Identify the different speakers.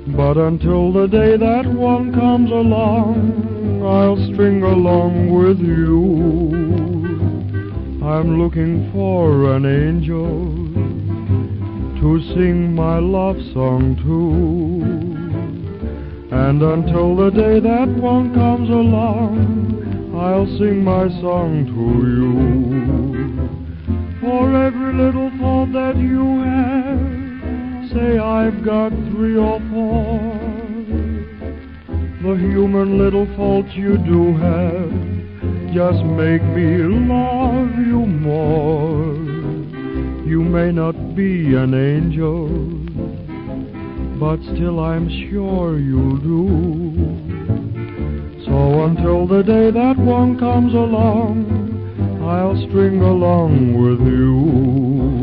Speaker 1: But until the day that one comes along, I'll string along with you. I'm looking for an angel to sing my love song to. And until the day that one comes along, I'll sing my song to you. For every little thought that you have, say I've got 3 or 4. The human little faults you do have just make me love you more. You may not be an angel, but still I'm sure you'll do. So until the day that one comes along, I'll string along with you.